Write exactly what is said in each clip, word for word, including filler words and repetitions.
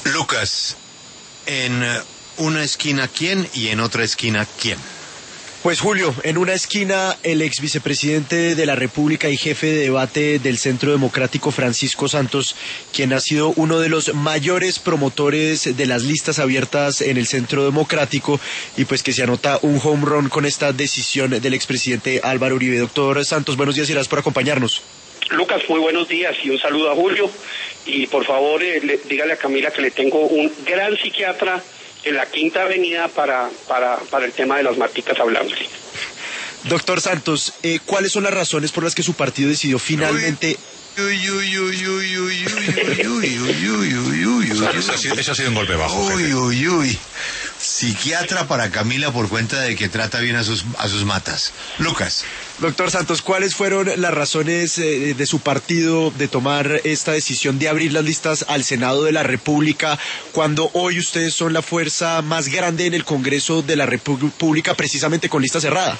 Lucas, en una esquina ¿quién y en otra esquina quién? Pues Julio, en una esquina el ex vicepresidente de la República y jefe de debate del Centro Democrático Francisco Santos, quien ha sido uno de los mayores promotores de las listas abiertas en el Centro Democrático y pues que se anota un home run con esta decisión del expresidente Álvaro Uribe. Doctor Santos, buenos días y gracias por acompañarnos. Lucas, muy buenos días y un saludo a Julio y por favor eh, le, dígale a Camila que le tengo un gran psiquiatra en la Quinta Avenida para, para, para el tema de las maticas hablantes. Doctor Santos, eh, ¿cuáles son las razones por las que su partido decidió finalmente... Uy, uy, uy, uy, uy, uy, uy, uy, uy, uy, uy, eso, eso, ha sido, eso ha sido un golpe bajo. Uy, jefe. uy, uy. Psiquiatra para Camila por cuenta de que trata bien a sus, a sus matas. Lucas. Doctor Santos, ¿cuáles fueron las razones eh, de su partido de tomar esta decisión de abrir las listas al Senado de la República cuando hoy ustedes son la fuerza más grande en el Congreso de la República precisamente con lista cerrada?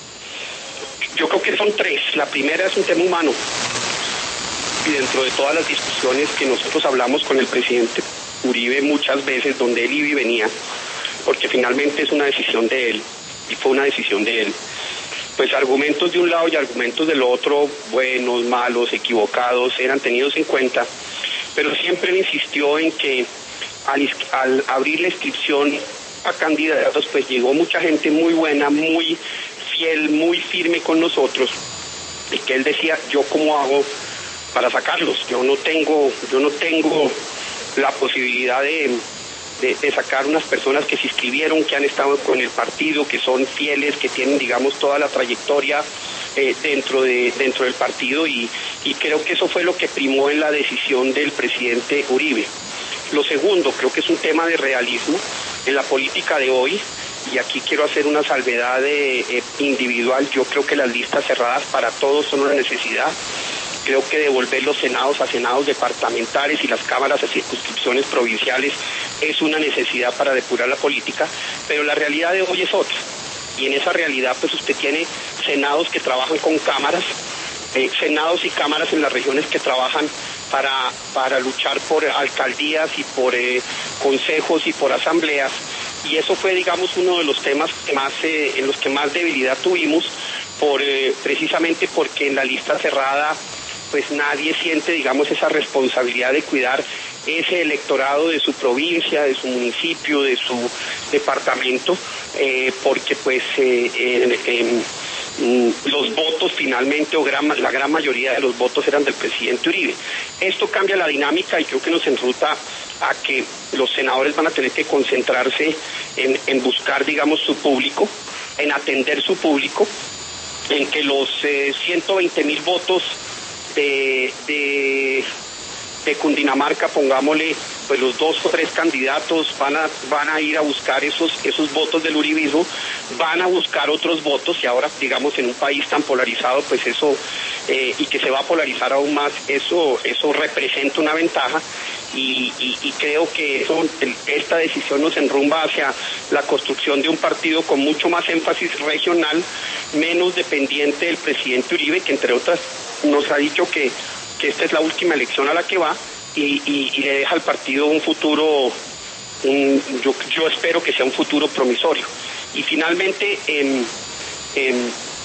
Yo creo que son tres. La primera es un tema humano. Y dentro de todas las discusiones que nosotros hablamos con el presidente Uribe muchas veces, donde él iba y venía, porque finalmente es una decisión de él, y fue una decisión de él, pues argumentos de un lado y argumentos del otro, buenos, malos, equivocados, eran tenidos en cuenta, pero siempre él insistió en que al, al abrir la inscripción a candidatos, pues llegó mucha gente muy buena, muy fiel, muy firme con nosotros, y que él decía, ¿yo cómo hago para sacarlos? Yo no tengo, yo no tengo la posibilidad de, de, de sacar unas personas que se inscribieron, que han estado con el partido, que son fieles, que tienen, digamos, toda la trayectoria eh, dentro de dentro del partido y, y creo que eso fue lo que primó en la decisión del presidente Uribe. Lo segundo, creo que es un tema de realismo en la política de hoy. Y aquí quiero hacer una salvedad de, eh, individual. Yo creo que las listas cerradas para todos son una necesidad. Creo que devolver los senados a senados departamentales y las cámaras a circunscripciones provinciales es una necesidad para depurar la política, pero la realidad de hoy es otra. Y en esa realidad pues usted tiene senados que trabajan con cámaras, eh, senados y cámaras en las regiones que trabajan para, para luchar por alcaldías y por eh, consejos y por asambleas. Y eso fue, digamos, uno de los temas que más, eh, en los que más debilidad tuvimos, por eh, precisamente porque en la lista cerrada pues nadie siente, digamos, esa responsabilidad de cuidar ese electorado de su provincia, de su municipio, de su departamento, eh, porque pues eh, eh, eh, los votos finalmente, o gran, la gran mayoría de los votos eran del presidente Uribe. Esto cambia la dinámica y creo que nos enruta a que los senadores van a tener que concentrarse en, en buscar, digamos, su público, en atender su público, en que los eh, ciento veinte mil votos De, de, de Cundinamarca, pongámosle, pues los dos o tres candidatos van a van a ir a buscar esos esos votos del uribismo, van a buscar otros votos y ahora, digamos, en un país tan polarizado, pues eso, eh, y que se va a polarizar aún más, eso eso representa una ventaja y, y, y creo que eso, esta decisión nos enrumba hacia la construcción de un partido con mucho más énfasis regional, menos dependiente del presidente Uribe, que entre otras nos ha dicho que, que esta es la última elección a la que va y, y, y le deja al partido un futuro, un, yo, yo espero que sea un futuro promisorio. Y finalmente, eh, eh,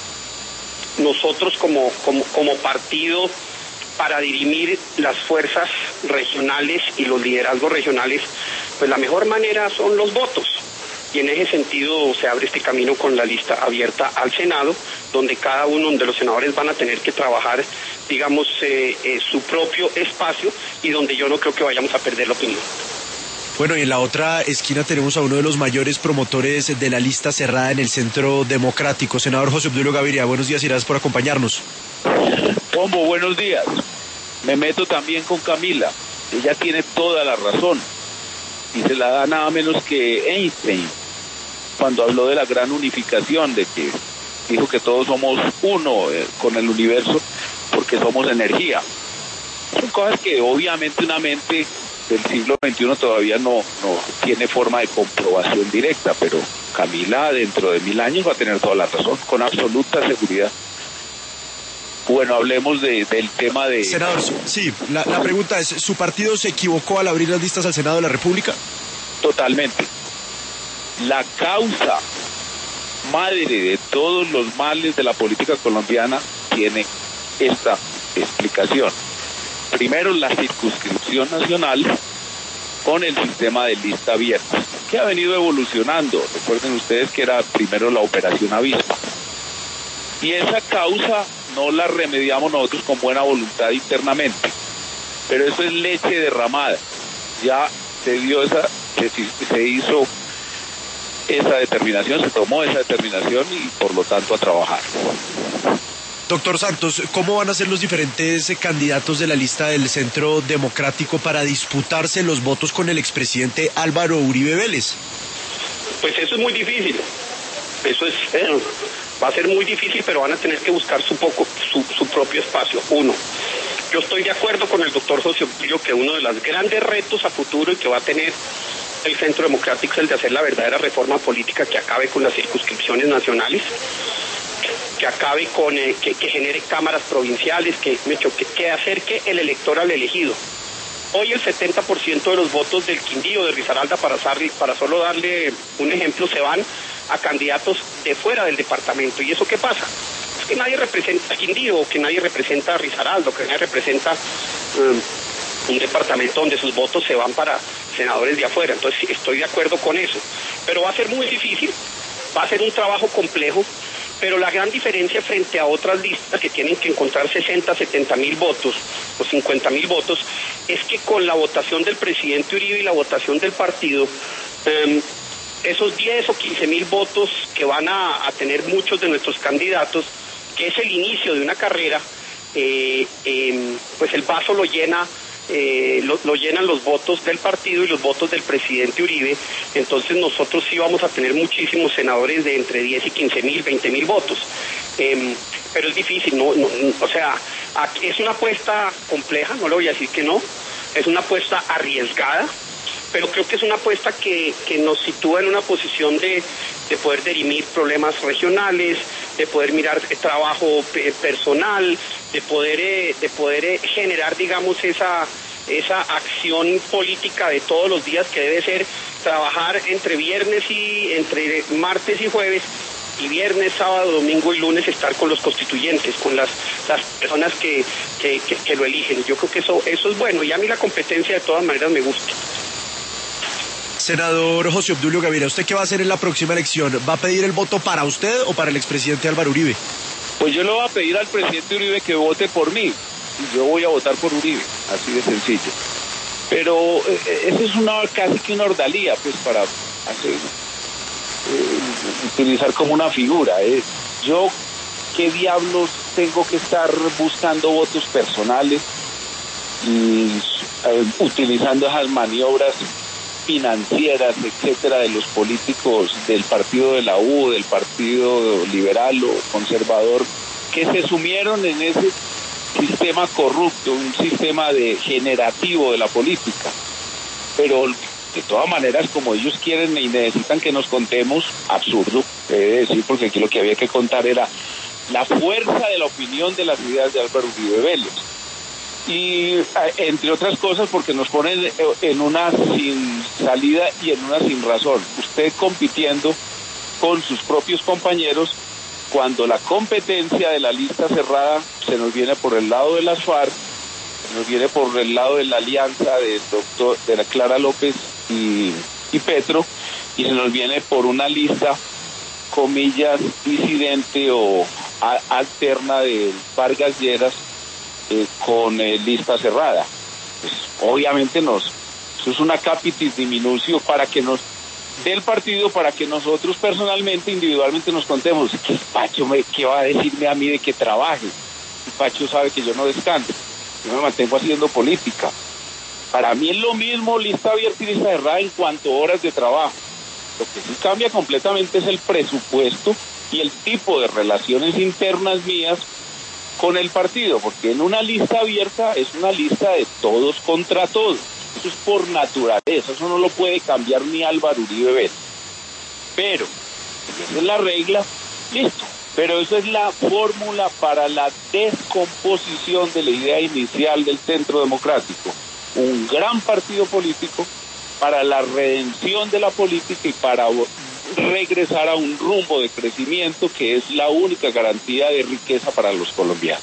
nosotros como, como, como partido, para dirimir las fuerzas regionales y los liderazgos regionales, pues la mejor manera son los votos. Y en ese sentido se abre este camino con la lista abierta al Senado, donde cada uno de los senadores van a tener que trabajar, digamos, eh, eh, su propio espacio y donde yo no creo que vayamos a perder la opinión. Bueno, y en la otra esquina tenemos a uno de los mayores promotores de la lista cerrada en el Centro Democrático, senador José Obdulio Gaviria. Buenos días y gracias por acompañarnos. Pombo, buenos días. Me meto también con Camila. Ella tiene toda la razón. Y se la da nada menos que Einstein, cuando habló de la gran unificación, de que dijo que todos somos uno eh, con el universo, porque somos energía. Son cosas que obviamente una mente del siglo veintiuno todavía no, no tiene forma de comprobación directa, pero Camila dentro de mil años va a tener toda la razón, con absoluta seguridad. Bueno, hablemos de, del tema de... Senador, sí, la, la pregunta es, ¿su partido se equivocó al abrir las listas al Senado de la República? Totalmente. La causa madre de todos los males de la política colombiana tiene esta explicación. Primero, la circunscripción nacional con el sistema de lista abierta, que ha venido evolucionando. Recuerden ustedes que era primero la operación Avispa. Y esa causa no la remediamos nosotros con buena voluntad internamente, pero eso es leche derramada. Ya se dio esa, se, se hizo esa determinación, se tomó esa determinación y por lo tanto a trabajar. Doctor Santos, ¿cómo van a ser los diferentes candidatos de la lista del Centro Democrático para disputarse los votos con el expresidente Álvaro Uribe Vélez? Pues eso es muy difícil. Eso es, eh, va a ser muy difícil, pero van a tener que buscar su poco, su, su propio espacio. Uno, yo estoy de acuerdo con el doctor José Obdulio que uno de los grandes retos a futuro y que va a tener el Centro Democrático es el de hacer la verdadera reforma política que acabe con las circunscripciones nacionales, que acabe con, eh, que, que genere cámaras provinciales, que, que, que acerque el elector al elegido. Hoy el setenta por ciento de los votos del Quindío, de Risaralda, para, para solo darle un ejemplo, se van a candidatos de fuera del departamento. ¿Y eso qué pasa? Es que nadie representa a Quindío, que nadie representa a Risaralda, que nadie representa um, un departamento donde sus votos se van para senadores de afuera. Entonces estoy de acuerdo con eso. Pero va a ser muy difícil, va a ser un trabajo complejo, pero la gran diferencia frente a otras listas que tienen que encontrar sesenta, setenta mil votos o cincuenta mil votos es que con la votación del presidente Uribe y la votación del partido, eh, esos diez o quince mil votos que van a, a tener muchos de nuestros candidatos, que es el inicio de una carrera, eh, eh, pues el vaso lo llena Eh, lo, lo llenan los votos del partido y los votos del presidente Uribe. Entonces nosotros sí vamos a tener muchísimos senadores de entre diez y quince mil, veinte mil votos, eh, pero es difícil, no, no, o sea, es una apuesta compleja, no le voy a decir que no, es una apuesta arriesgada, pero creo que es una apuesta que, que nos sitúa en una posición de, de poder dirimir problemas regionales, de poder mirar trabajo personal, de poder eh, de poder eh, generar, digamos, esa esa acción política de todos los días que debe ser trabajar entre viernes y entre martes y jueves, y viernes, sábado, domingo y lunes estar con los constituyentes, con las las personas que que, que, que lo eligen. Yo creo que eso eso es bueno, y a mí la competencia de todas maneras me gusta. Senador José Obdulio Gaviria, ¿usted qué va a hacer en la próxima elección? ¿Va a pedir el voto para usted o para el expresidente Álvaro Uribe? Pues yo le voy a pedir al presidente Uribe que vote por mí, y yo voy a votar por Uribe, así de sencillo. Pero eh, eso es una casi que una ordalía, pues, para hacer, eh, utilizar como una figura. Eh. Yo, ¿qué diablos tengo que estar buscando votos personales y eh, utilizando esas maniobras financieras, etcétera, de los políticos del partido de la U, del partido liberal o conservador, que se sumieron en ese sistema corrupto, un sistema de generativo de la política? Pero de todas maneras, como ellos quieren y necesitan que nos contemos, absurdo, he de decir, porque aquí lo que había que contar era la fuerza de la opinión de las ideas de Álvaro Uribe Vélez. Y entre otras cosas porque nos ponen en una sin salida y en una sin razón. Usted compitiendo con sus propios compañeros, cuando la competencia de la lista cerrada se nos viene por el lado de las FARC, se nos viene por el lado de la alianza de doctor de la Clara López y, y Petro, y se nos viene por una lista, comillas, disidente o a, alterna de Vargas Lleras, Eh, con eh, lista cerrada. Pues obviamente nos, eso es una capitis diminutio para que nos dé el partido, para que nosotros personalmente, individualmente nos contemos. ¿Qué Pacho me, qué va a decirme a mí de que trabaje? Y Pacho sabe que yo no descanso, yo me mantengo haciendo política. Para mí es lo mismo lista abierta y lista cerrada en cuanto a horas de trabajo. Lo que sí cambia completamente es el presupuesto y el tipo de relaciones internas mías con el partido, porque en una lista abierta es una lista de todos contra todos. Eso es por naturaleza, eso no lo puede cambiar ni Álvaro Uribe Vélez. Pero, si esa es la regla, listo, Pero eso es la fórmula para la descomposición de la idea inicial del Centro Democrático. Un gran partido político para la redención de la política y para regresar a un rumbo de crecimiento que es la única garantía de riqueza para los colombianos.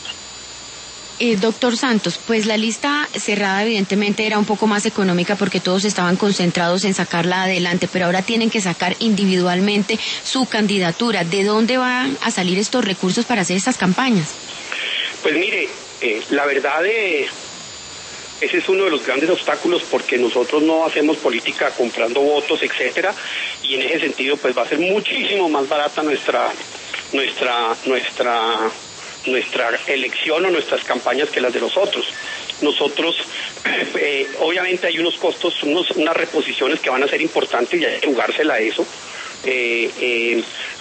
Eh, doctor Santos, pues la lista cerrada evidentemente era un poco más económica porque todos estaban concentrados en sacarla adelante, pero ahora tienen que sacar individualmente su candidatura. ¿De dónde van a salir estos recursos para hacer estas campañas? Pues mire, eh, la verdad eh, ese es uno de los grandes obstáculos porque nosotros no hacemos política comprando votos, etcétera, y en ese sentido pues va a ser muchísimo más barata nuestra nuestra nuestra nuestra elección o nuestras campañas que las de los otros. Nosotros, eh, obviamente hay unos costos, unos, unas reposiciones que van a ser importantes y hay que jugársela a eso. Eh, eh,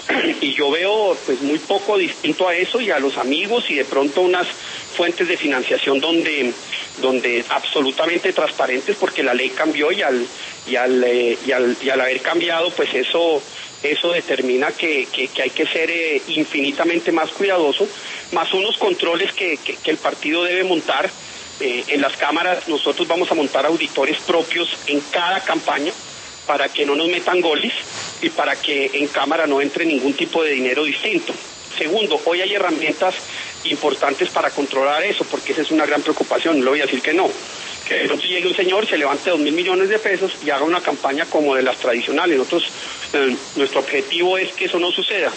y yo veo pues muy poco distinto a eso y a los amigos y de pronto unas fuentes de financiación donde donde absolutamente transparentes porque la ley cambió y al y al eh, y al, y al haber cambiado pues eso eso determina que, que, que hay que ser eh, infinitamente más cuidadoso, más unos controles que, que, que el partido debe montar. Eh, en las cámaras nosotros vamos a montar auditores propios en cada campaña para que no nos metan goles y para que en cámara no entre ningún tipo de dinero distinto. Segundo, hoy hay herramientas importantes para controlar eso, porque esa es una gran preocupación, no le voy a decir que no. Que de pronto llegue un señor, se levante dos mil millones de pesos y haga una campaña como de las tradicionales. Nosotros, eh, nuestro objetivo es que eso no suceda.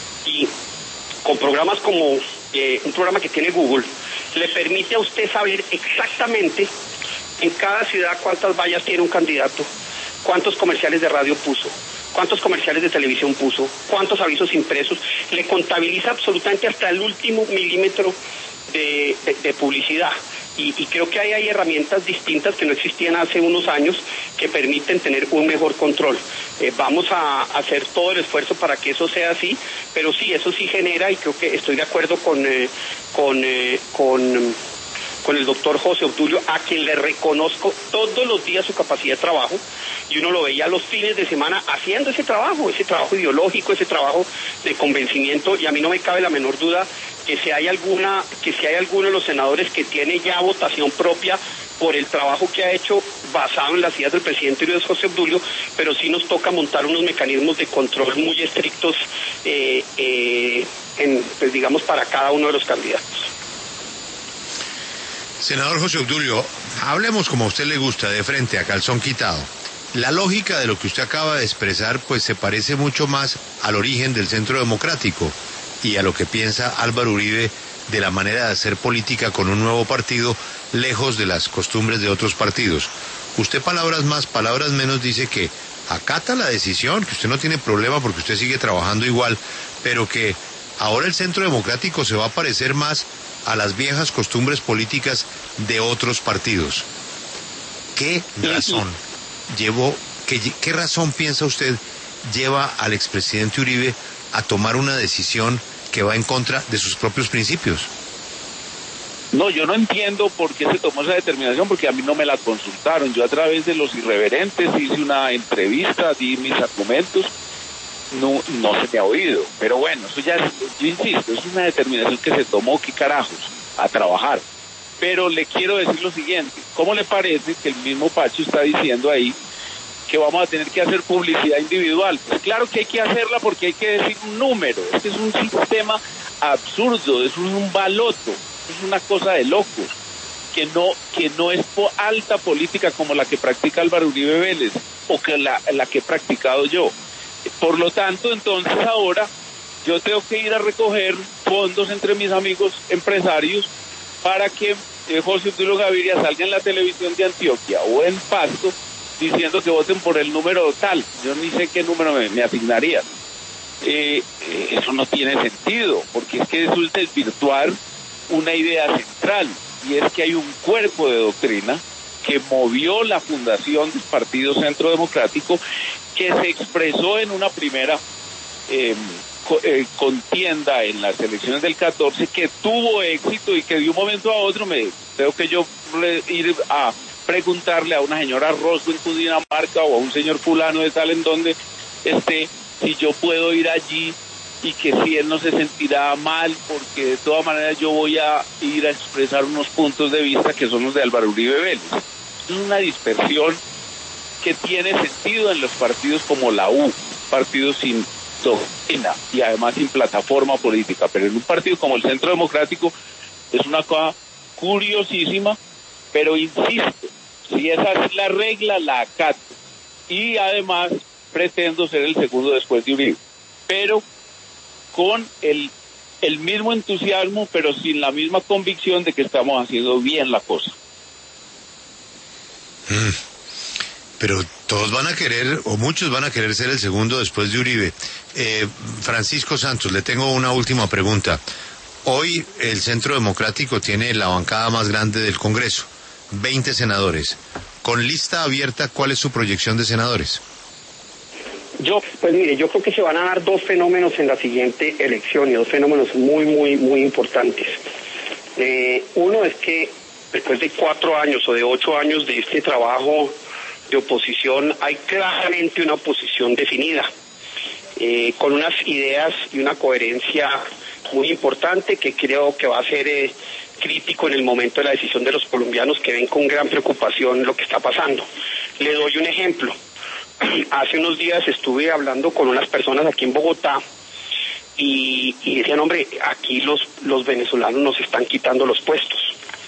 Y con programas como eh, un programa que tiene Google, le permite a usted saber exactamente en cada ciudad cuántas vallas tiene un candidato, cuántos comerciales de radio puso, cuántos comerciales de televisión puso, cuántos avisos impresos, le contabiliza absolutamente hasta el último milímetro de, de, de publicidad. Y, y creo que ahí hay herramientas distintas que no existían hace unos años que permiten tener un mejor control. Eh, vamos a hacer todo el esfuerzo para que eso sea así, pero sí, eso sí genera, y creo que estoy de acuerdo con eh, con eh, con, con el doctor José Obdulio, a quien le reconozco todos los días su capacidad de trabajo, y uno lo veía los fines de semana haciendo ese trabajo, ese trabajo ideológico, ese trabajo de convencimiento, y a mí no me cabe la menor duda que si hay alguna, que si hay alguno de los senadores que tiene ya votación propia por el trabajo que ha hecho basado en las ideas del presidente Uribe José Obdulio, pero sí nos toca montar unos mecanismos de control muy estrictos, eh, eh, en, pues digamos, para cada uno de los candidatos. Senador José Obdulio, hablemos como a usted le gusta, de frente, a calzón quitado. La lógica de lo que usted acaba de expresar pues se parece mucho más al origen del Centro Democrático y a lo que piensa Álvaro Uribe de la manera de hacer política con un nuevo partido lejos de las costumbres de otros partidos. Usted, palabras más, palabras menos, dice que acata la decisión, que usted no tiene problema porque usted sigue trabajando igual, pero que ahora el Centro Democrático se va a parecer más a las viejas costumbres políticas de otros partidos. ¿Qué razón llevó, qué, qué razón piensa usted lleva al expresidente Uribe a tomar una decisión que va en contra de sus propios principios? No, yo no entiendo por qué se tomó esa determinación, porque a mí no me la consultaron. Yo a través de los irreverentes hice una entrevista, di mis argumentos, no no se me ha oído. Pero bueno, eso ya, es, yo insisto, es una determinación que se tomó, qué carajos, a trabajar. Pero le quiero decir lo siguiente, ¿cómo le parece que el mismo Pacho está diciendo ahí que vamos a tener que hacer publicidad individual? Pues claro que hay que hacerla porque hay que decir un número. Este es un sistema absurdo, es un baloto, es una cosa de locos, que no que no es po alta política como la que practica Álvaro Uribe Vélez o que la, la que he practicado yo. Por lo tanto, entonces ahora yo tengo que ir a recoger fondos entre mis amigos empresarios para que eh, José Obdulio Gaviria salga en la televisión de Antioquia o en Pasto diciendo que voten por el número tal. Yo ni sé qué número me, me asignarían. Eh, eh, eso no tiene sentido, porque es que eso es desvirtuar una idea central, y es que hay un cuerpo de doctrina que movió la fundación del Partido Centro Democrático, que se expresó en una primera eh, co eh, contienda en las elecciones del catorce, que tuvo éxito y que de un momento a otro me tengo que yo ir a preguntarle a una señora Rosco en Cundinamarca o a un señor fulano de tal en donde esté, si yo puedo ir allí y que si él no se sentirá mal, porque de todas maneras yo voy a ir a expresar unos puntos de vista que son los de Álvaro Uribe Vélez. Es una dispersión que tiene sentido en los partidos como la U, partidos sin doctrina y además sin plataforma política, pero en un partido como el Centro Democrático es una cosa curiosísima, pero insisto, si esa es la regla, la acato, y además pretendo ser el segundo después de Uribe, pero con el, el mismo entusiasmo, pero sin la misma convicción de que estamos haciendo bien la cosa. Mm. Pero todos van a querer, o muchos van a querer ser el segundo después de Uribe. Eh, Francisco Santos, le tengo una última pregunta. Hoy el Centro Democrático tiene la bancada más grande del Congreso, veinte senadores. Con lista abierta, ¿cuál es su proyección de senadores? Yo, pues mire, yo creo que se van a dar dos fenómenos en la siguiente elección, y dos fenómenos muy, muy, muy importantes. Eh, uno es que después de cuatro años o de ocho años de este trabajo de oposición, hay claramente una oposición definida, eh, con unas ideas y una coherencia muy importante que creo que va a ser eh, crítico en el momento de la decisión de los colombianos, que ven con gran preocupación lo que está pasando. Le doy un ejemplo. Hace unos días estuve hablando con unas personas aquí en Bogotá y, y decían, hombre, aquí los, los venezolanos nos están quitando los puestos.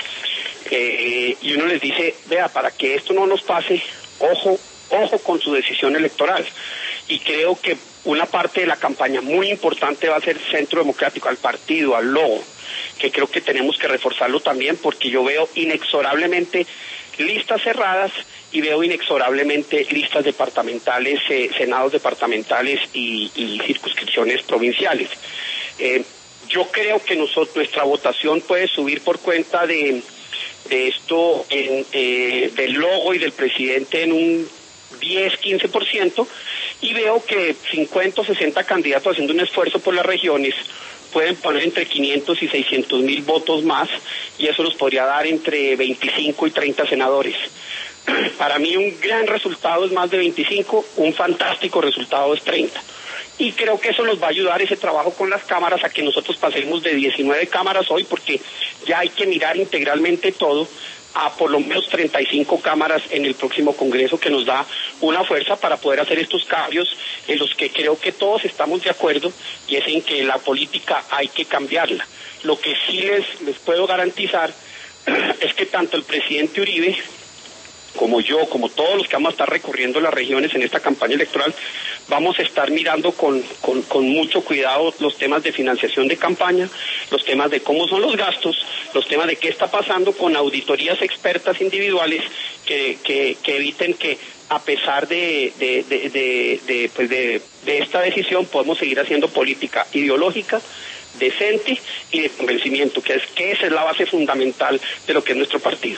Eh, y uno les dice, vea, para que esto no nos pase, ojo, ojo con su decisión electoral. Y creo que una parte de la campaña muy importante va a ser Centro Democrático, al partido, al logo, que creo que tenemos que reforzarlo también, porque yo veo inexorablemente listas cerradas y veo inexorablemente listas departamentales, eh, senados departamentales y, y circunscripciones provinciales. Eh, yo creo que nosotros, nuestra votación puede subir por cuenta de, de esto, en, eh, del logo y del presidente en un diez, quince por ciento, y veo que cincuenta o sesenta candidatos haciendo un esfuerzo por las regiones pueden poner entre quinientos y seiscientos mil votos más, y eso nos podría dar entre veinticinco y treinta senadores. Para mí un gran resultado es más de veinticinco, un fantástico resultado es treinta. Y creo que eso nos va a ayudar, ese trabajo con las cámaras, a que nosotros pasemos de diecinueve cámaras hoy, porque ya hay que mirar integralmente todo, a por lo menos treinta y cinco cámaras en el próximo Congreso, que nos da una fuerza para poder hacer estos cambios en los que creo que todos estamos de acuerdo, y es en que la política hay que cambiarla. Lo que sí les, les puedo garantizar es que tanto el presidente Uribe como yo, como todos los que vamos a estar recorriendo las regiones en esta campaña electoral, vamos a estar mirando con, con, con mucho cuidado los temas de financiación de campaña, los temas de cómo son los gastos, los temas de qué está pasando con auditorías expertas individuales que, que, que eviten que, a pesar de, de, de, de, de, pues de, de esta decisión, podemos seguir haciendo política ideológica, decente y de convencimiento, que es que esa es la base fundamental de lo que es nuestro partido.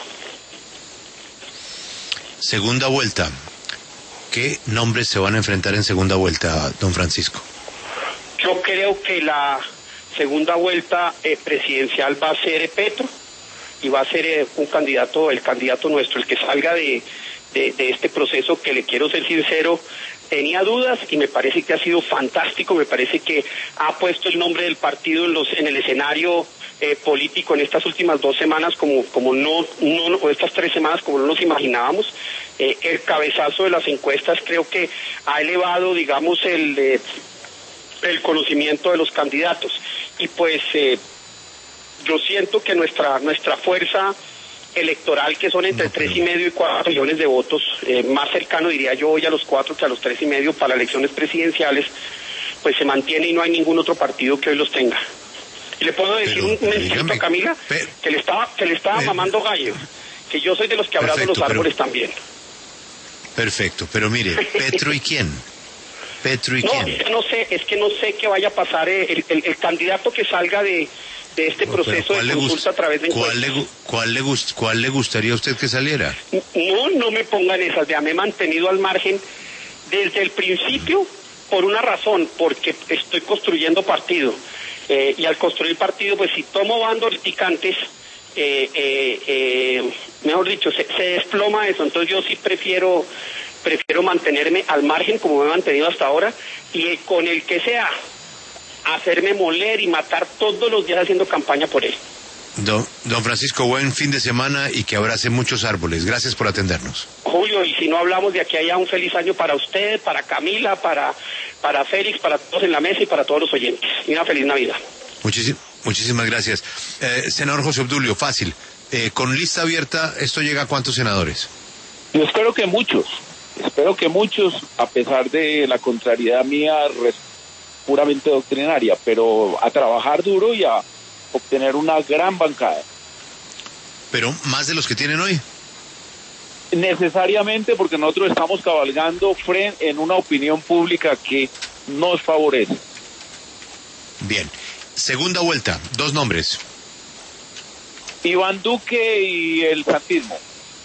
Segunda vuelta. ¿Qué nombres se van a enfrentar en segunda vuelta, don Francisco? Yo creo que la segunda vuelta eh, presidencial va a ser Petro, y va a ser eh, un candidato, el candidato nuestro, el que salga de, de, de este proceso, que le quiero ser sincero, tenía dudas y me parece que ha sido fantástico, me parece que ha puesto el nombre del partido en, los, en el escenario eh, político en estas últimas dos semanas como, como no, no, o estas tres semanas como no nos imaginábamos. Eh, el cabezazo de las encuestas creo que ha elevado, digamos, el, eh, el conocimiento de los candidatos, y pues eh, yo siento que nuestra, nuestra fuerza electoral, que son entre tres y medio y cuatro millones de votos, eh, más cercano diría yo hoy a los cuatro que a los tres y medio para elecciones presidenciales, pues se mantiene y no hay ningún otro partido que hoy los tenga. Y le puedo decir pero, un, un mensajito a Camila, pero, que le estaba, que le estaba pero, mamando gallo, que yo soy de los que abrazo perfecto, los árboles pero, también. Perfecto, pero mire, Petro y quién, Petro y no, quién. Es que no sé, es que no sé qué vaya a pasar, el, el, el candidato que salga de de este proceso de consulta a través de ¿cuál le, cuál, le gust, ¿Cuál le gustaría a usted que saliera? No, no me pongan esas, ya me he mantenido al margen desde el principio por una razón, porque estoy construyendo partido, eh, y al construir partido, pues si tomo bandos picantes, eh, eh, eh, mejor dicho, se, se desploma eso, entonces yo sí prefiero, prefiero mantenerme al margen como me he mantenido hasta ahora, y con el que sea hacerme moler y matar todos los días haciendo campaña por él. Don, don Francisco, buen fin de semana y que abrace muchos árboles. Gracias por atendernos. Julio, y si no hablamos de aquí a allá, un feliz año para usted, para Camila, para, para Félix, para todos en la mesa y para todos los oyentes. Y una feliz Navidad. Muchísim, muchísimas gracias. Eh, senador José Obdulio, fácil. Eh, con lista abierta, ¿esto llega a cuántos senadores? Yo espero que muchos, espero que muchos, a pesar de la contrariedad mía puramente doctrinaria, pero a trabajar duro y a obtener una gran bancada. Pero más de los que tienen hoy. Necesariamente, porque nosotros estamos cabalgando frente en una opinión pública que nos favorece. Bien. Segunda vuelta, dos nombres. Iván Duque y el santismo.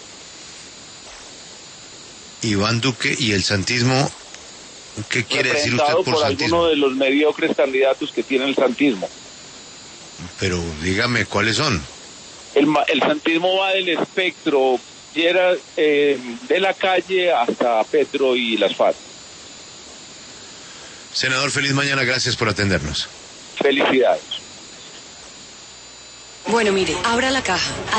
Iván Duque y el santismo. ¿Qué quiere decir usted por, por santismo? Alguno de los mediocres candidatos que tiene el santismo. Pero dígame cuáles son. El, el santismo va del espectro era, eh, de la calle hasta Petro y las F A R C. Senador, feliz mañana, gracias por atendernos. Felicidades. Bueno, mire, abra la caja.